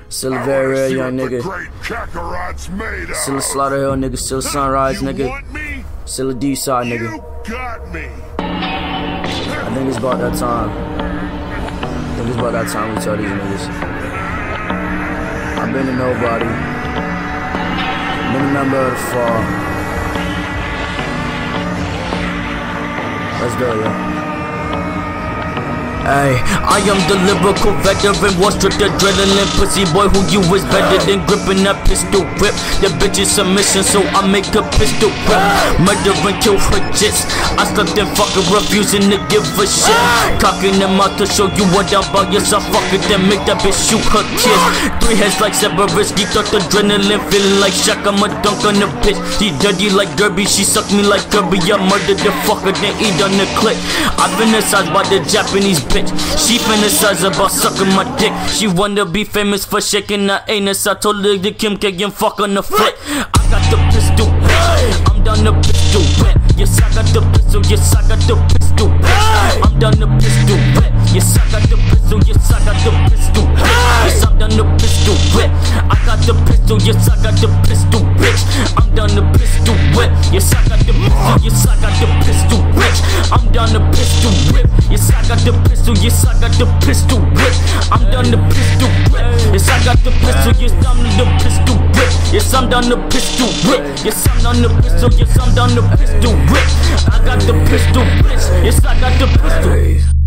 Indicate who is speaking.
Speaker 1: Still a very rare young nigga. Still a Slaughter Hill nigga. Still a Sunrise nigga. Still a D-side nigga. I think it's about that time. I think it's about that time we tell these niggas. I've been a nobody. Been a member of the fall. Let's go, yo. Ay, I am the lyrical veteran, one strict adrenaline pussy boy who you is better than gripping that pistol whip. The bitch is submission, so I make a pistol whip. Murder and kill her jits. I slept and fucking refusing to give a shit. Cocking them out to show you what I'm about. Yes, I fuck it, then make that bitch shoot her kids. 3 heads like Severus, geeked out adrenaline, feeling like Shaq. I'm a dunk on the bitch. She dirty like Derby, she suck me like Kirby. I murdered the fucker, then eat on the clip. I've been incised by the Japanese bitch. She fantasize about sucking my dick. She wanna be famous for shaking her anus. I told her to Kim K and fuck on the flick. I got the pistol, bitch. I'm down the pistol, bitch. Yes, I got the pistol. Yes, I got the pistol, bitch. I'm down the pistol, bitch. Yes, I got the pistol. Yes, I got the pistol, bitch. Yes, I'm down the pistol, bitch. I got the pistol. Yes, I got the pistol, bitch. I'm down the pistol, whip. Yes, I got the pistol. Yes, I got the pistol, bitch. I'm down the pistol, whip. Yes, I got the pistol. Yes, I got the pistol whip. I'm done the pistol whip. Yes, I got the pistol. Yes, I'm the pistol whip. Yes, I'm done the pistol whip. Yes, I'm done the pistol. Yes, I'm done the pistol whip. I got the pistol, bitch. Yes, I got the pistol.